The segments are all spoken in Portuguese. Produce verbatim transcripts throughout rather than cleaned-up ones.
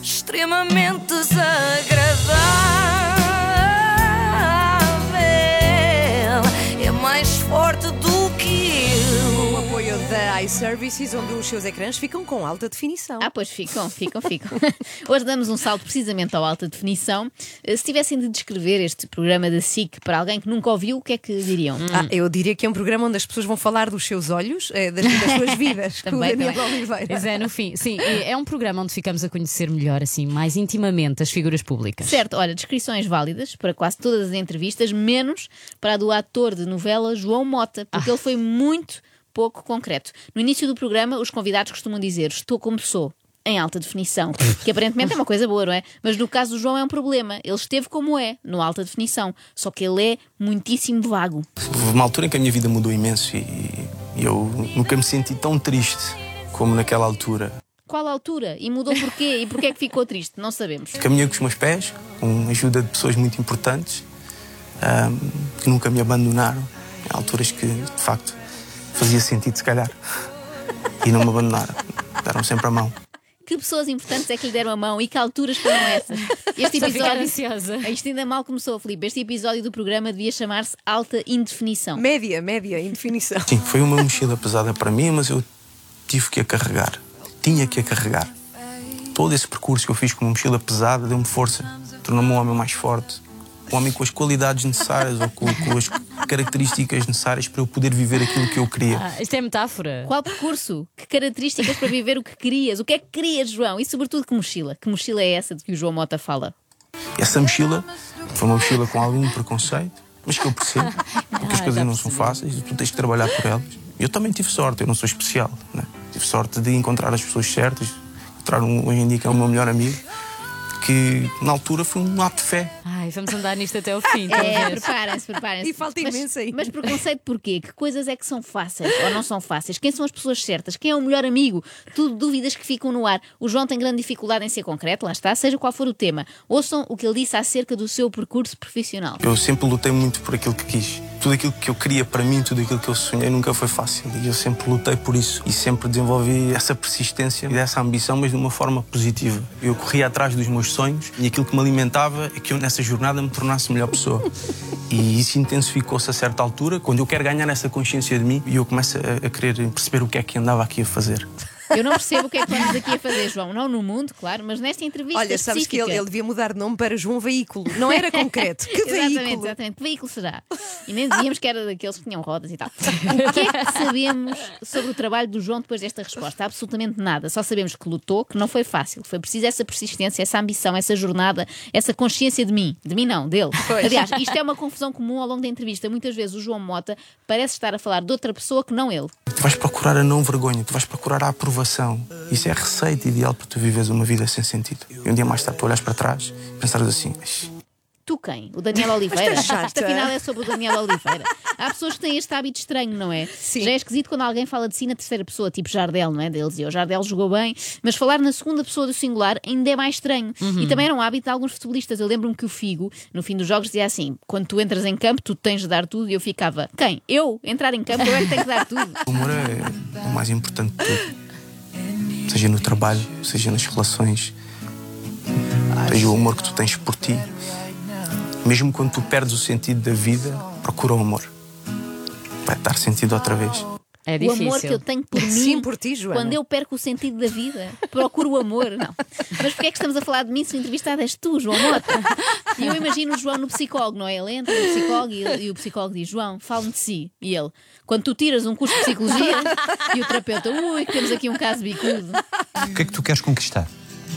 extremamente desagradável. É mais forte do que eu. O apoio da iServices, onde os seus ecrãs ficam com alta definição. Ah, pois ficam, ficam, ficam. Hoje damos um salto precisamente ao alta definição. Se tivessem de descrever este programa da S I C para alguém que nunca ouviu, o que é que diriam? Hum. Ah, eu diria que é um programa onde as pessoas vão falar dos seus olhos, é, das, das suas vidas, com o Também, Daniel também. Oliveira. Pois é, no fim, sim, é um programa onde ficamos a conhecer melhor, assim, mais intimamente as figuras públicas. Certo, olha, descrições válidas para quase todas as entrevistas, menos para a do ator de novela João Mota, porque ah. ele foi muito pouco concreto. No início do programa, os convidados costumam dizer: estou como sou, em alta definição, que aparentemente é uma coisa boa, não é? Mas no caso do João é um problema. Ele esteve como é, no alta definição, só que ele é muitíssimo vago. Houve uma altura em que a minha vida mudou imenso e, e eu nunca me senti tão triste como naquela altura. Qual altura? E mudou porquê? E porquê é que ficou triste? Não sabemos. Caminhei com os meus pés, com a ajuda de pessoas muito importantes, um, que nunca me abandonaram, em alturas que, de facto, fazia sentido, se calhar, e não me abandonaram. Deram sempre a mão. Que pessoas importantes é que lhe deram a mão e que alturas foram essas? Este episódio, ansiosa. Isto ainda mal começou, Filipe. Este episódio do programa devia chamar-se Alta Indefinição. Média, média, indefinição. Sim, foi uma mochila pesada para mim, mas eu tive que a carregar. Tinha que a carregar. Todo esse percurso que eu fiz com uma mochila pesada deu-me força. Tornou-me um homem mais forte. Um homem com as qualidades necessárias ou com, com as características necessárias para eu poder viver aquilo que eu queria. Ah, isto é metáfora. Qual percurso? Que características para viver o que querias? O que é que querias, João? E sobretudo que mochila? Que mochila é essa de que o João Mota fala? Essa mochila foi uma mochila com algum preconceito, mas que eu percebo, porque as coisas não são fáceis e tu tens que trabalhar por elas. Eu também tive sorte, eu não sou especial, né? Tive sorte de encontrar as pessoas certas, encontrar um, hoje em dia que é o meu melhor amigo, que na altura foi um ato de fé. Ai, vamos andar nisto até ao fim. É, preparem-se, preparem-se. E falta mas, imenso aí. Mas preconceito porquê? Que coisas é que são fáceis ou não são fáceis? Quem são as pessoas certas? Quem é o melhor amigo? Tudo dúvidas que ficam no ar. O João tem grande dificuldade em ser concreto, lá está, seja qual for o tema. Ouçam o que ele disse acerca do seu percurso profissional. Eu sempre lutei muito por aquilo que quis. Tudo aquilo que eu queria para mim, tudo aquilo que eu sonhei nunca foi fácil. E eu sempre lutei por isso. E sempre desenvolvi essa persistência e essa ambição, mas de uma forma positiva. Eu corria atrás dos meus sonhos e aquilo que me alimentava é que eu nessa jornada me tornasse melhor pessoa. E isso intensificou-se a certa altura, quando eu quero ganhar essa consciência de mim e eu começo a, a querer perceber o que é que andava aqui a fazer. Eu não percebo o que é que estamos aqui a fazer, João. Não no mundo, claro, mas nesta entrevista Olha, sabes específica. que ele, ele devia mudar de nome para João Veículo. Não era concreto. Que Exatamente, veículo? exatamente. Que veículo será? E nem dizíamos que era daqueles que tinham rodas e tal. O que é que sabemos sobre o trabalho do João depois desta resposta? Absolutamente nada. Só sabemos que lutou, que não foi fácil. Foi preciso essa persistência, essa ambição, essa jornada, essa consciência de mim. De mim não, dele. Pois. Aliás, isto é uma confusão comum ao longo da entrevista. Muitas vezes o João Mota parece estar a falar de outra pessoa que não ele. Tu vais procurar a não vergonha, tu vais procurar a aprovação. Isso é a receita ideal para tu viveres uma vida sem sentido. E um dia mais tarde tu olhas para trás e pensares assim: tu quem? O Daniel Oliveira? Mas tá Isto afinal é sobre o Daniel Oliveira. Há pessoas que têm este hábito estranho, não é? Sim. Já é esquisito quando alguém fala de si na terceira pessoa, tipo Jardel, não é? Deles dizia, o Jardel jogou bem, mas falar na segunda pessoa do singular ainda é mais estranho. Uhum. E também era um hábito de alguns futebolistas. Eu lembro-me que o Figo, no fim dos jogos, dizia assim: quando tu entras em campo, tu tens de dar tudo. E eu ficava: quem? Eu? Entrar em campo, eu é que tenho que dar tudo. o amor é o mais importante de tudo. Seja no trabalho, seja nas relações, seja o amor que tu tens por ti. Mesmo quando tu perdes o sentido da vida, procura o amor. Vai dar sentido outra vez. É difícil. O amor que eu tenho por mim, Sim, por ti, Joana. quando eu perco o sentido da vida, procuro o amor. Não. Mas porquê é que estamos a falar de mim se o entrevistado és tu, João Mota? E eu imagino o João no psicólogo, não é? Ele entra no psicólogo e, e o psicólogo diz: João, fala-me de si. E ele: quando tu tiras um curso de psicologia, e o terapeuta: ui, temos aqui um caso bicudo. O que é que tu queres conquistar?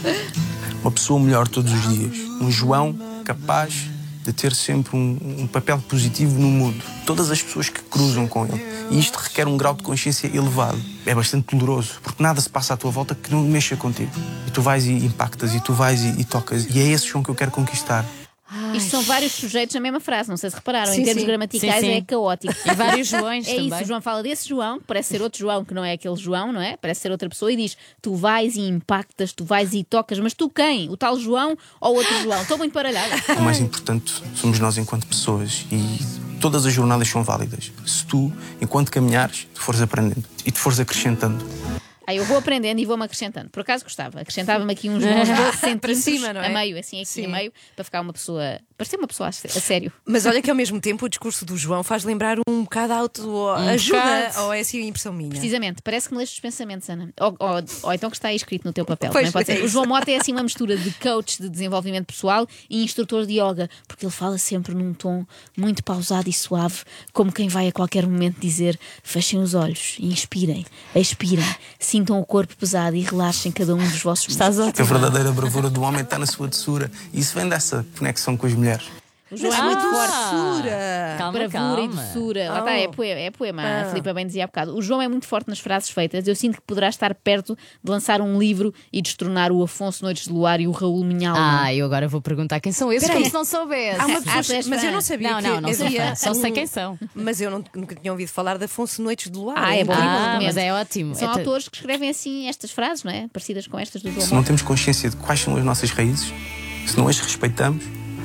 Uma pessoa melhor todos os dias. Um João capaz de ter sempre um, um papel positivo no mundo. Todas as pessoas que cruzam com ele. E isto requer um grau de consciência elevado. É bastante doloroso, porque nada se passa à tua volta que não mexa contigo. E tu vais e impactas, e tu vais e, e tocas. E é esse João que eu quero conquistar. Isto são vários sujeitos na mesma frase, não sei se repararam. Sim, em termos sim. gramaticais Sim, sim. é caótico. E vários Joões É também. isso, o João fala desse João, que parece ser outro João, que não é aquele João, não é? Parece ser outra pessoa, e diz: tu vais e impactas, tu vais e tocas, mas tu quem? O tal João ou outro João? Estou muito baralhada. O mais importante somos nós enquanto pessoas. E todas as jornadas são válidas. Se tu, enquanto caminhares, te fores aprendendo e te fores acrescentando. Aí eu vou aprendendo e vou-me acrescentando. Por acaso gostava. Acrescentava-me aqui uns bons doze centímetros cima, não é? a meio, assim, aqui Sim. a meio, para ficar uma pessoa. Parecer uma pessoa a sério. Mas olha que ao mesmo tempo o discurso do João faz lembrar um bocado a autoajuda, bocado. ou é assim a impressão minha? Precisamente, parece que me leste os pensamentos, Ana. Ou, ou, ou então que está aí escrito no teu papel. Pois Também pode é ser. O isso. João Mota é assim uma mistura de coach de desenvolvimento pessoal e instrutor de yoga, porque ele fala sempre num tom muito pausado e suave, como quem vai a qualquer momento dizer: fechem os olhos, inspirem, expirem, sintam o corpo pesado e relaxem cada um dos vossos Estás músculos. Que a verdadeira bravura do homem está na sua doçura. E isso vem dessa conexão com as mulheres. O João é Ah, muito forte. doçura. Calma, Bravura e calma. doçura. Lá está, Oh. é poema, é poema. Ah. A Filipa bem dizia há bocado. O João é muito forte nas frases feitas. Eu sinto que poderá estar perto de lançar um livro e destronar o Afonso Noites de Luar e o Raul Minhal. Ah, eu agora vou perguntar quem são esses, Peraí. como se não soubesse. Há uma Ah, pessoa, tu és mas fã. eu não sabia Não, que não, não sou havia fã. Só sei um- quem são. Mas eu não, nunca tinha ouvido falar de Afonso Noites de Luar. Ah, é bom. incrível. Ah, recomendo. mas é ótimo. São É ta- autores que escrevem assim estas frases, não é? Parecidas com estas do João Se não Mota. temos consciência de quais são as nossas raízes, se não as respeitamos,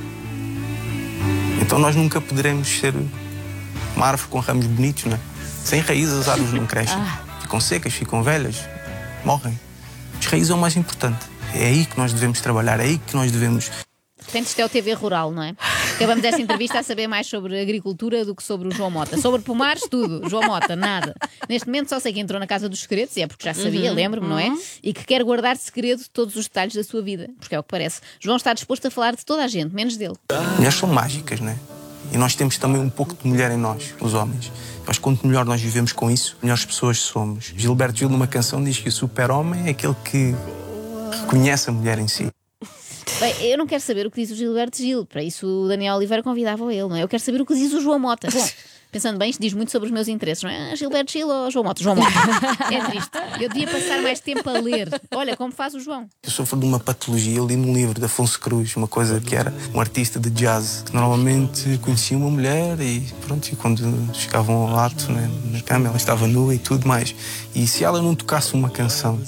então nós nunca poderemos ser uma árvore com ramos bonitos, não é? Sem raízes as árvores não crescem. Ficam secas, ficam velhas, morrem. As raízes é o mais importante. É aí que nós devemos trabalhar, é aí que nós devemos... De repente isto é o T V Rural, não é? Acabamos esta entrevista a saber mais sobre agricultura do que sobre o João Mota. Sobre pomares, tudo. João Mota, nada. Neste momento só sei que entrou na Casa dos Segredos, e é porque já sabia, lembro-me, não é? E que quer guardar segredo de todos os detalhes da sua vida, porque é o que parece. João está disposto a falar de toda a gente, menos dele. Mulheres são mágicas, não é? E nós temos também um pouco de mulher em nós, os homens. Mas quanto melhor nós vivemos com isso, melhores pessoas somos. Gilberto Gil, numa canção, diz que o super-homem é aquele que reconhece a mulher em si. Bem, eu não quero saber o que diz o Gilberto Gil, para isso o Daniel Oliveira convidava ele, não é? Eu quero saber o que diz o João Mota. Bom, pensando bem, isto diz muito sobre os meus interesses, não é? Ah, Gilberto Gil ou João Mota? João Mota. É triste. Eu devia passar mais tempo a ler. Olha como faz o João. Eu sofro de uma patologia. Eu li num livro de Afonso Cruz, uma coisa que era um artista de jazz, que normalmente conhecia uma mulher e pronto, e quando chegavam ao ato, né, na cama, ela estava nua e tudo mais. E se ela não tocasse uma canção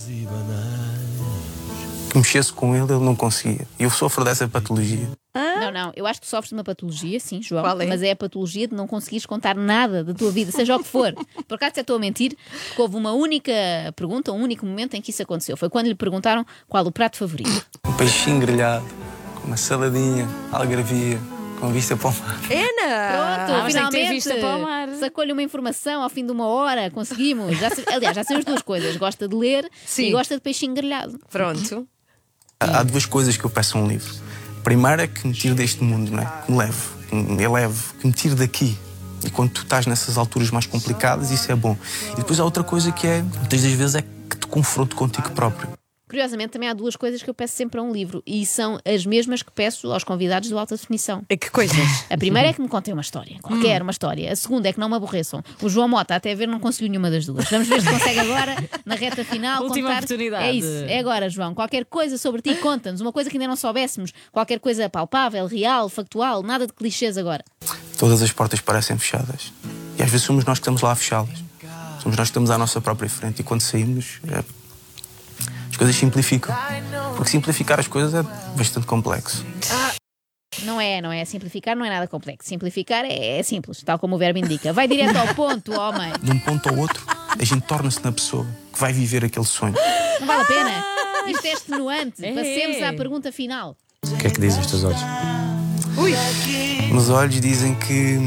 que mexesse com ele, ele não conseguia. E eu sofro dessa patologia. Não, não, eu acho que sofres de uma patologia, sim, João, Qual é? mas é a patologia de não conseguires contar nada da tua vida, seja o que for. Por acaso até estou a mentir, porque houve uma única pergunta, um único momento em que isso aconteceu. Foi quando lhe perguntaram qual o prato favorito. Um peixinho grelhado, com uma saladinha, algarvia, com vista para o mar. Ana! Pronto, Ah, mas tem que ter finalmente vista para o mar. sacou-lhe uma informação ao fim de uma hora, conseguimos. Já se- aliás, já são as duas coisas, gosta de ler Sim. e gosta de peixinho grelhado. Pronto. Há há duas coisas que eu peço a um livro. A primeira é que me tire deste mundo, não é? Que me leve, que me eleve, que me tire daqui. E quando tu estás nessas alturas mais complicadas, isso é bom. E depois há outra coisa que é, muitas das vezes, é que te confronto contigo próprio. Curiosamente, também há duas coisas que eu peço sempre a um livro e são as mesmas que peço aos convidados do Alta Definição. É que coisas. A primeira é que me contem uma história, qualquer uma história. A segunda é que não me aborreçam. O João Mota, até a ver, não conseguiu nenhuma das duas. Vamos ver se consegue agora, na reta final, Última contar. oportunidade. É isso, é agora, João. Qualquer coisa sobre ti, conta-nos. Uma coisa que ainda não soubéssemos. Qualquer coisa palpável, real, factual, nada de clichês agora. Todas as portas parecem fechadas. E às vezes somos nós que estamos lá a fechá-las. Somos nós que estamos à nossa própria frente. E quando saímos, é... as coisas simplificam. Porque simplificar as coisas é bastante complexo. Não é, não é. Simplificar não é nada complexo. Simplificar é, é simples, tal como o verbo indica. Vai direto ao ponto, homem. De um ponto ao outro, a gente torna-se na pessoa que vai viver aquele sonho. Não vale a pena. Isto é extenuante. É. Passemos à pergunta final. O que é que dizem os teus olhos? Meus olhos dizem que...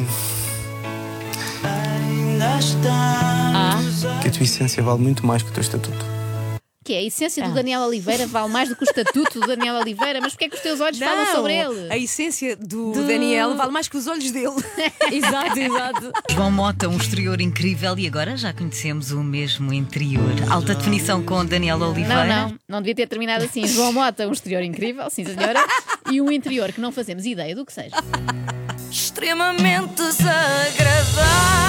que a tua essência vale muito mais que o teu estatuto. Que é a essência do Daniel Oliveira vale mais do que o estatuto do Daniel Oliveira. Mas porquê é que os teus olhos falam sobre ele? A essência do Daniel vale mais que os olhos dele. Exato, exato. João Mota, um exterior incrível e agora já conhecemos o mesmo interior. Alta definição com Daniel Oliveira. Não, não, não devia ter terminado assim. João Mota, um exterior incrível, sim senhora, e um interior que não fazemos ideia do que seja. Extremamente desagradável.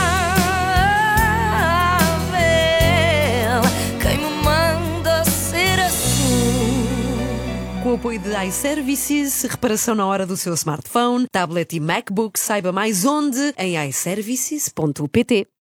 Quem me manda ser assim? Com o apoio de iServices, reparação na hora do seu smartphone, tablet e MacBook, saiba mais onde em i services ponto pt.